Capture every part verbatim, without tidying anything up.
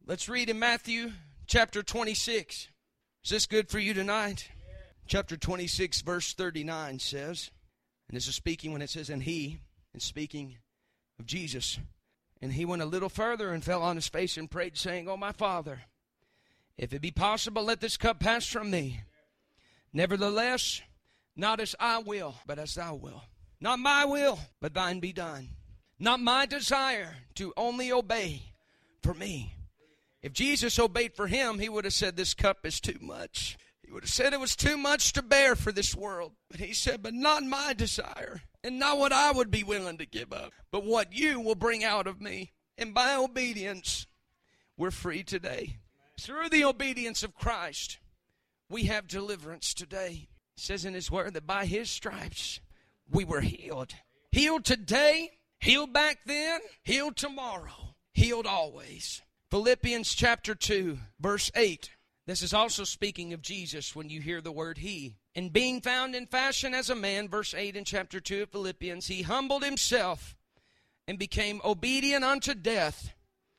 Let's read in Matthew chapter twenty-six. Is this good for you tonight? Chapter twenty-six, verse thirty-nine says, and this is speaking when it says, and he, and speaking of Jesus, and he went a little further and fell on his face and prayed, saying, O my Father, if it be possible, let this cup pass from me. Nevertheless, not as I will, but as thou wilt. Not my will, but thine be done. Not my desire to only obey for me. If Jesus obeyed for him, he would have said, this cup is too much. He would have said it was too much to bear for this world. But he said, but not my desire, and not what I would be willing to give up, but what you will bring out of me. And by obedience, we're free today. Through the obedience of Christ, we have deliverance today. It says in his word that by his stripes, we were healed. Healed today, healed back then, healed tomorrow, healed always. Philippians chapter two, verse eight. This is also speaking of Jesus when you hear the word he. And being found in fashion as a man, verse eight in chapter two of Philippians, he humbled himself and became obedient unto death,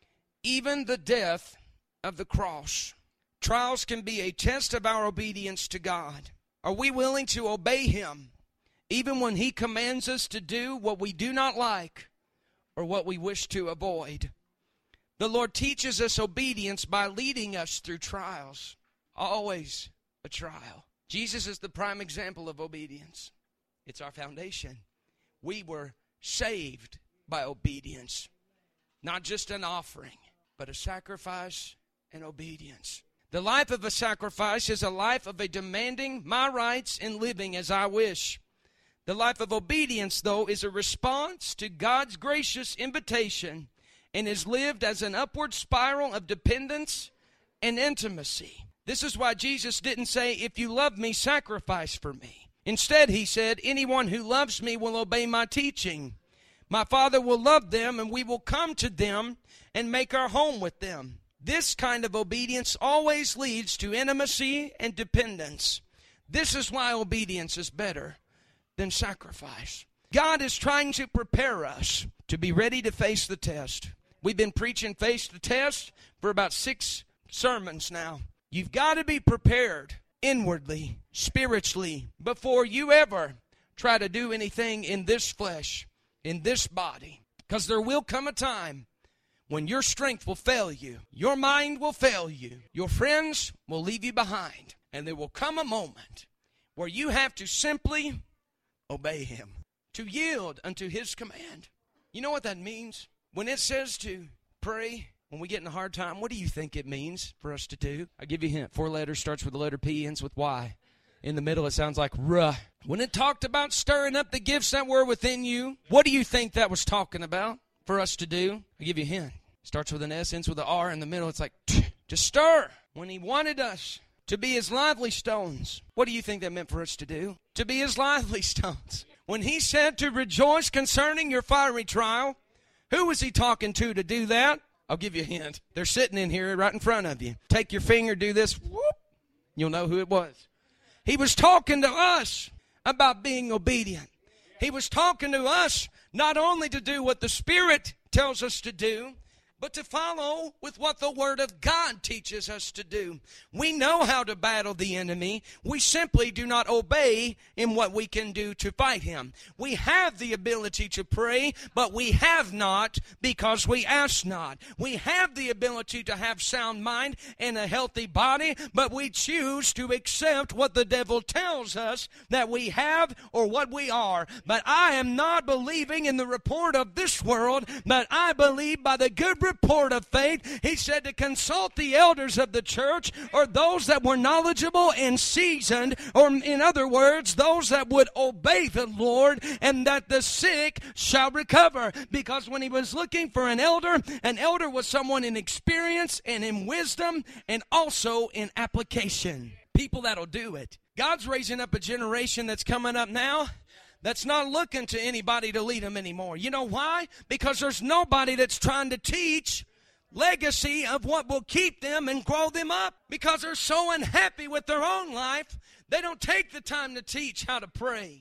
even the death of the cross. Trials can be a test of our obedience to God. Are we willing to obey him, even when he commands us to do what we do not like or what we wish to avoid? The Lord teaches us obedience by leading us through trials. Always a trial. Jesus is the prime example of obedience. It's our foundation. We were saved by obedience. Not just an offering, but a sacrifice and obedience. The life of a sacrifice is a life of a demanding my rights and living as I wish. The life of obedience, though, is a response to God's gracious invitation and is lived as an upward spiral of dependence and intimacy. This is why Jesus didn't say, if you love me, sacrifice for me. Instead, he said, anyone who loves me will obey my teaching. My Father will love them, and we will come to them and make our home with them. This kind of obedience always leads to intimacy and dependence. This is why obedience is better than sacrifice. God is trying to prepare us to be ready to face the test. We've been preaching face the test for about six sermons now. You've got to be prepared inwardly, spiritually, before you ever try to do anything in this flesh, in this body. Because there will come a time when your strength will fail you, your mind will fail you, your friends will leave you behind, and there will come a moment where you have to simply obey him, to yield unto his command. You know what that means? When it says to pray when we get in a hard time, what do you think it means for us to do? I'll give you a hint. Four letters, starts with the letter P, ends with Y. In the middle, it sounds like ruh. When it talked about stirring up the gifts that were within you, what do you think that was talking about for us to do? I'll give you a hint. Starts with an S, ends with an R. In the middle, it's like to stir. When he wanted us to be as lively stones, what do you think that meant for us to do? To be as lively stones. When he said to rejoice concerning your fiery trial, who was he talking to to do that? I'll give you a hint. They're sitting in here right in front of you. Take your finger, do this, whoop, you'll know who it was. He was talking to us about being obedient. He was talking to us not only to do what the Spirit tells us to do, but to follow with what the Word of God teaches us to do. We know how to battle the enemy. We simply do not obey in what we can do to fight him. We have the ability to pray, but we have not because we ask not. We have the ability to have sound mind and a healthy body, but we choose to accept what the devil tells us that we have or what we are. But I am not believing in the report of this world, but I believe by the good report of faith. He said to consult the elders of the church, or those that were knowledgeable and seasoned, or in other words, those that would obey the Lord, and that the sick shall recover. Because when he was looking for an elder, an elder was someone in experience and in wisdom and also in application. People that'll do it. God's raising up a generation that's coming up now that's not looking to anybody to lead them anymore. You know why? Because there's nobody that's trying to teach legacy of what will keep them and grow them up. Because they're so unhappy with their own life, they don't take the time to teach how to pray.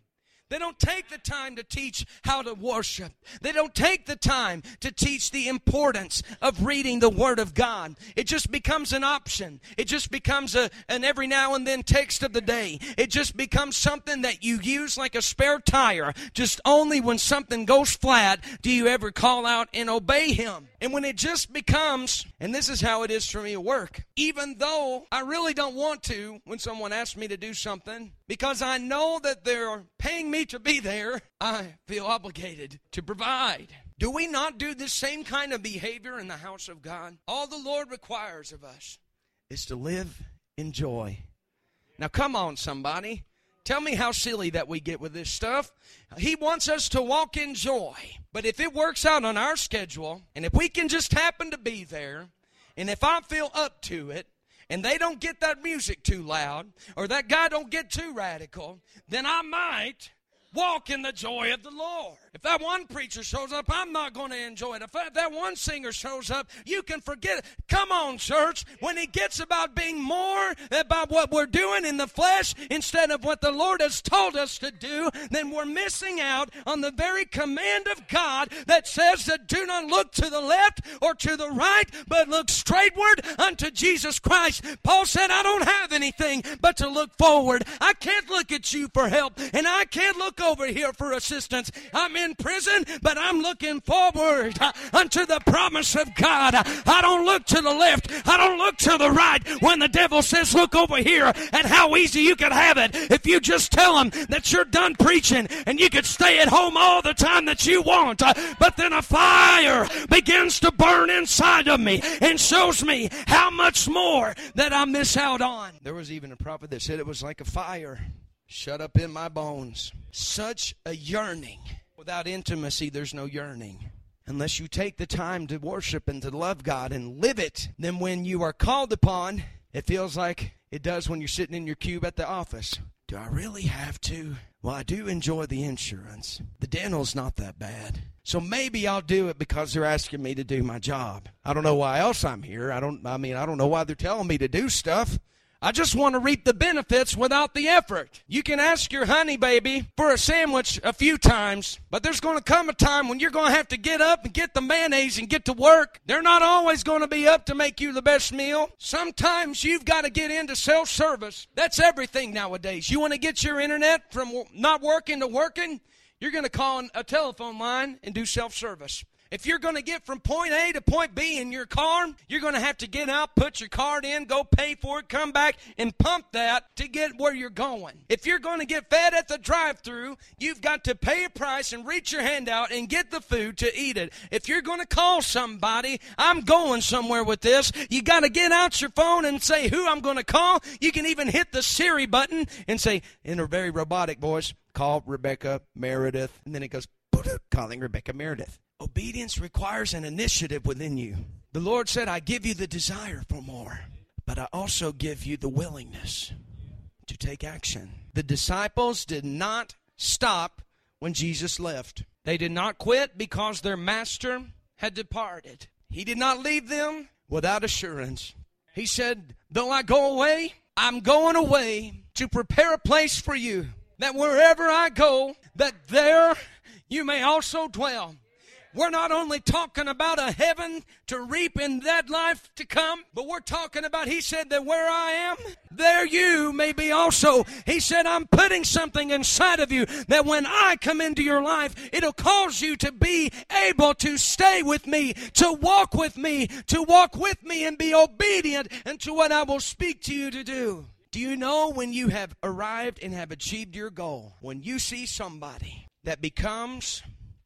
They don't take the time to teach how to worship. They don't take the time to teach the importance of reading the Word of God. It just becomes an option. It just becomes a, an every now and then text of the day. It just becomes something that you use like a spare tire. Just only when something goes flat do you ever call out and obey Him. And when it just becomes, and this is how it is for me at work, even though I really don't want to when someone asks me to do something, because I know that they're paying me to be there, I feel obligated to provide. Do we not do this same kind of behavior in the house of God? All the Lord requires of us is to live in joy. Now come on, somebody. Tell me how silly that we get with this stuff. He wants us to walk in joy. But if it works out on our schedule, and if we can just happen to be there, and if I feel up to it, and they don't get that music too loud, or that guy don't get too radical, then I might walk in the joy of the Lord. If that one preacher shows up, I'm not going to enjoy it. If that one singer shows up, you can forget it. Come on, church. When it gets about being more about what we're doing in the flesh instead of what the Lord has told us to do, then we're missing out on the very command of God that says that do not look to the left or to the right, but look straightward unto Jesus Christ. Paul said, I don't have anything but to look forward. I can't look at you for help, and I can't look over here for assistance. I'm in prison, but I'm looking forward uh, unto the promise of God. I don't look to the left. I don't look to the right when the devil says, look over here at how easy you can have it if you just tell him that you're done preaching and you could stay at home all the time that you want. Uh, but then a fire begins to burn inside of me and shows me how much more that I miss out on. There was even a prophet that said it was like a fire shut up in my bones. Such a yearning. Without intimacy, there's no yearning. Unless you take the time to worship and to love God and live it, then when you are called upon, it feels like it does when you're sitting in your cube at the office. Do I really have to? Well, I do enjoy the insurance. The dental's not that bad. So maybe I'll do it because they're asking me to do my job. I don't know why else I'm here. I don't, I mean, I don't know why they're telling me to do stuff. I just want to reap the benefits without the effort. You can ask your honey baby for a sandwich a few times, but there's going to come a time when you're going to have to get up and get the mayonnaise and get to work. They're not always going to be up to make you the best meal. Sometimes you've got to get into self-service. That's everything nowadays. You want to get your internet from not working to working? You're going to call a telephone line and do self-service. If you're going to get from point A to point B in your car, you're going to have to get out, put your card in, go pay for it, come back, and pump that to get where you're going. If you're going to get fed at the drive-thru, you've got to pay a price and reach your hand out and get the food to eat it. If you're going to call somebody, I'm going somewhere with this, you got to get out your phone and say who I'm going to call. You can even hit the Siri button and say, in a very robotic voice, call Rebecca Meredith. And then it goes, calling Rebecca Meredith. Obedience requires an initiative within you. The Lord said, I give you the desire for more, but I also give you the willingness to take action. The disciples did not stop when Jesus left. They did not quit because their master had departed. He did not leave them without assurance. He said, though I go away, I'm going away to prepare a place for you, that wherever I go, that there you may also dwell. We're not only talking about a heaven to reap in that life to come, but we're talking about, he said, that where I am, there you may be also. He said, I'm putting something inside of you that when I come into your life, it'll cause you to be able to stay with me, to walk with me, to walk with me and be obedient unto what I will speak to you to do. Do you know when you have arrived and have achieved your goal, when you see somebody that becomes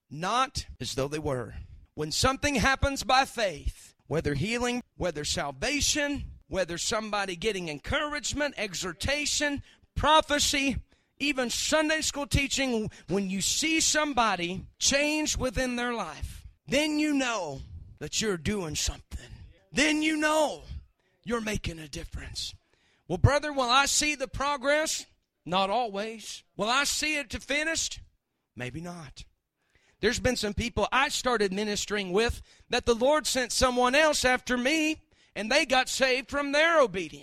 not as though they were. When something happens by faith, whether healing, whether salvation, whether somebody getting encouragement, exhortation, prophecy, even Sunday school teaching, when you see somebody change within their life, then you know that you're doing something. Then you know you're making a difference. Well, brother, will I see the progress? Not always. Will I see it to finished? Maybe not. There's been some people I started ministering with that the Lord sent someone else after me, and they got saved from their obedience.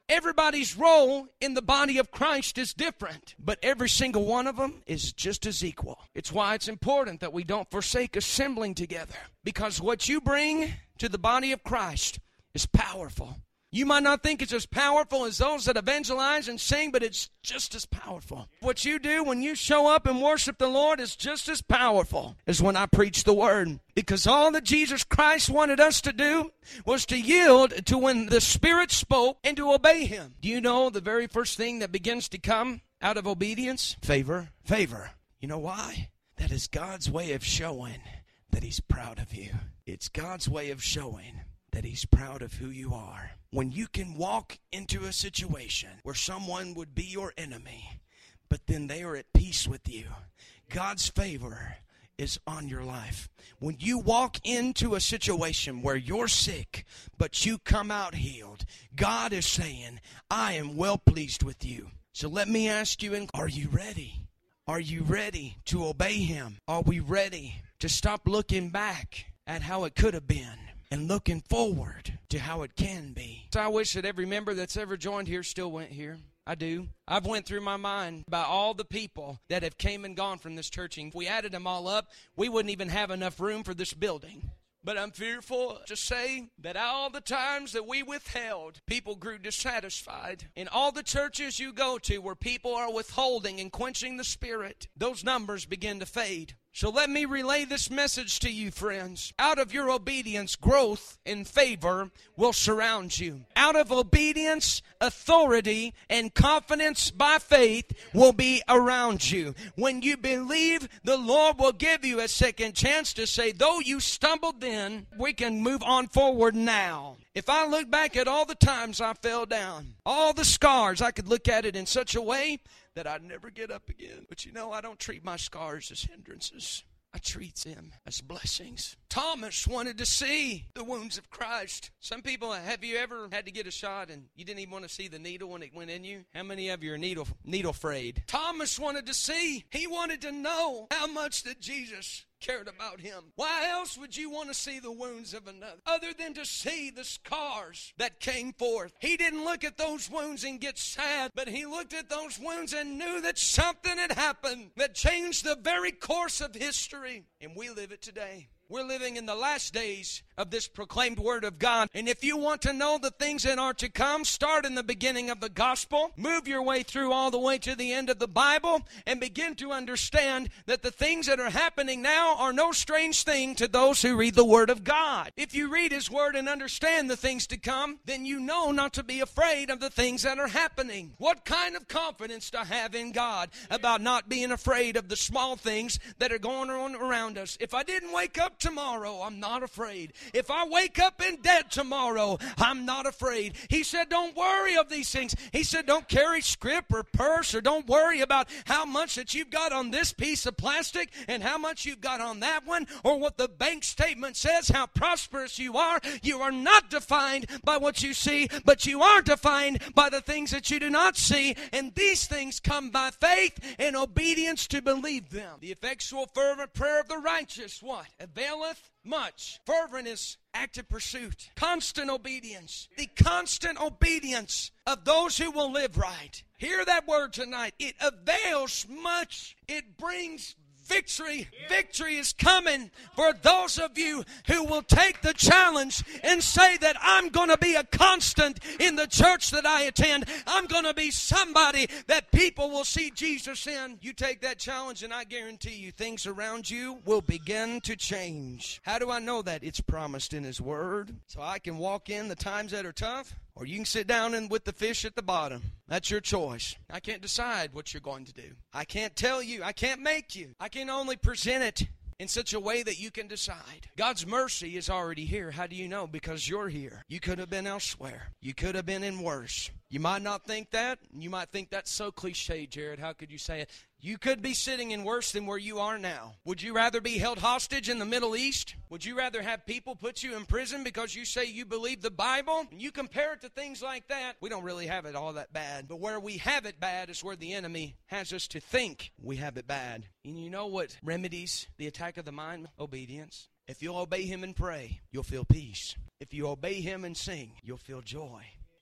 Everybody's role in the body of Christ is different, but every single one of them is just as equal. It's why it's important that we don't forsake assembling together, because what you bring to the body of Christ is powerful. You might not think it's as powerful as those that evangelize and sing, but it's just as powerful. What you do when you show up and worship the Lord is just as powerful as when I preach the Word. Because all that Jesus Christ wanted us to do was to yield to when the Spirit spoke and to obey Him. Do you know the very first thing that begins to come out of obedience? Favor. Favor. You know why? That is God's way of showing that He's proud of you. It's God's way of showing that He's proud of who you are. When you can walk into a situation where someone would be your enemy, but then they are at peace with you, God's favor is on your life. When you walk into a situation where you're sick, but you come out healed, God is saying, I am well pleased with you. So let me ask you, are you ready? Are you ready to obey Him? Are we ready to stop looking back at how it could have been and looking forward to how it can be? So I wish that every member that's ever joined here still went here. I do. I've went through my mind about all the people that have came and gone from this church. And if we added them all up, we wouldn't even have enough room for this building. But I'm fearful to say that all the times that we withheld, people grew dissatisfied. In all the churches you go to where people are withholding and quenching the Spirit, those numbers begin to fade. So let me relay this message to you, friends. Out of your obedience, growth and favor will surround you. Out of obedience, authority and confidence by faith will be around you. When you believe, the Lord will give you a second chance to say, though you stumbled then, we can move on forward now. If I look back at all the times I fell down, all the scars, I could look at it in such a way that I'd never get up again. But you know, I don't treat my scars as hindrances. I treat them as blessings. Thomas wanted to see the wounds of Christ. Some people, have you ever had to get a shot and you didn't even want to see the needle when it went in you? How many of you are needle needle afraid? Thomas wanted to see. He wanted to know how much that Jesus cared about him. Why else would you want to see the wounds of another other than to see the scars that came forth? He didn't look at those wounds and get sad, but he looked at those wounds and knew that something had happened that changed the very course of history. And we live it today. We're living in the last days of this proclaimed Word of God. And if you want to know the things that are to come, start in the beginning of the gospel, move your way through all the way to the end of the Bible, and begin to understand that the things that are happening now are no strange thing to those who read the Word of God. If you read His Word and understand the things to come, then you know not to be afraid of the things that are happening. What kind of confidence to have in God about not being afraid of the small things that are going on around us? If I didn't wake up tomorrow, I'm not afraid. If I wake up in debt tomorrow, I'm not afraid. He said, don't worry of these things. He said, don't carry scrip or purse, or don't worry about how much that you've got on this piece of plastic and how much you've got on that one, or what the bank statement says, how prosperous you are. You are not defined by what you see, but you are defined by the things that you do not see. And these things come by faith and obedience to believe them. The effectual fervent prayer of the righteous, what? Availeth much. Fervent is active pursuit. Constant obedience. The constant obedience of those who will live right. Hear that word tonight. It avails much. It brings victory. Victory is coming for those of you who will take the challenge and say that I'm going to be a constant in the church that I attend. I'm going to be somebody that people will see Jesus in. You take that challenge and I guarantee you things around you will begin to change. How do I know that? It's promised in His Word. So I can walk in the times that are tough, or you can sit down and with the fish at the bottom. That's your choice. I can't decide what you're going to do. I can't tell you. I can't make you. I can only present it in such a way that you can decide. God's mercy is already here. How do you know? Because you're here. You could have been elsewhere. You could have been in worse. You might not think that. You might think that's so cliche, Jared. How could you say it? You could be sitting in worse than where you are now. Would you rather be held hostage in the Middle East? Would you rather have people put you in prison because you say you believe the Bible? And you compare it to things like that, we don't really have it all that bad. But where we have it bad is where the enemy has us to think we have it bad. And you know what remedies the attack of the mind? Obedience. If you'll obey Him and pray, you'll feel peace. If you obey Him and sing, you'll feel joy.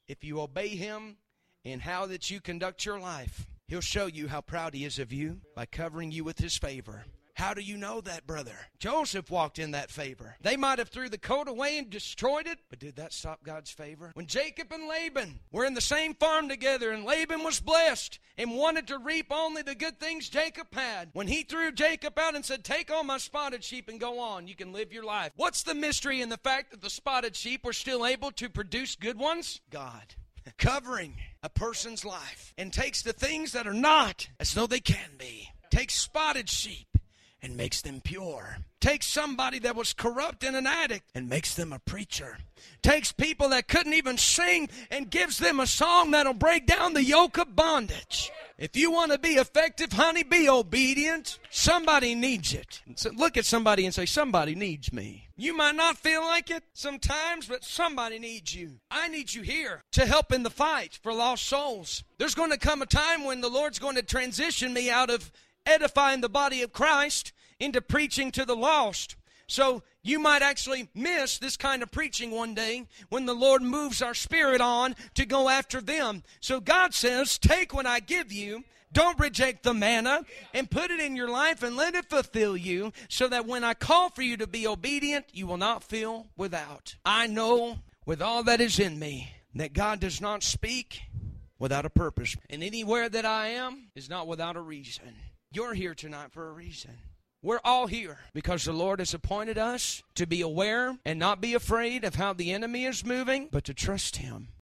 If you obey Him in how that you conduct your life, He'll show you how proud He is of you by covering you with His favor. How do you know that, brother? Joseph walked in that favor. They might have threw the coat away and destroyed it, but did that stop God's favor? When Jacob and Laban were in the same farm together, and Laban was blessed and wanted to reap only the good things Jacob had, when he threw Jacob out and said, take all my spotted sheep and go on, you can live your life. What's the mystery in the fact that the spotted sheep were still able to produce good ones? God. Covering a person's life and takes the things that are not as though they can be. Takes spotted sheep and makes them pure. Takes somebody that was corrupt and an addict and makes them a preacher. Takes people that couldn't even sing and gives them a song that'll break down the yoke of bondage. If you want to be effective, honey, be obedient. Somebody needs it. So look at somebody and say, somebody needs me. You might not feel like it sometimes, but somebody needs you. I need you here to help in the fight for lost souls. There's going to come a time when the Lord's going to transition me out of edifying the body of Christ into preaching to the lost. So you might actually miss this kind of preaching one day when the Lord moves our spirit on to go after them. So God says, take what I give you, don't reject the manna, and put it in your life and let it fulfill you, so that when I call for you to be obedient, you will not feel without. I know with all that is in me that God does not speak without a purpose. And anywhere that I am is not without a reason. You're here tonight for a reason. We're all here because the Lord has appointed us to be aware and not be afraid of how the enemy is moving, but to trust Him.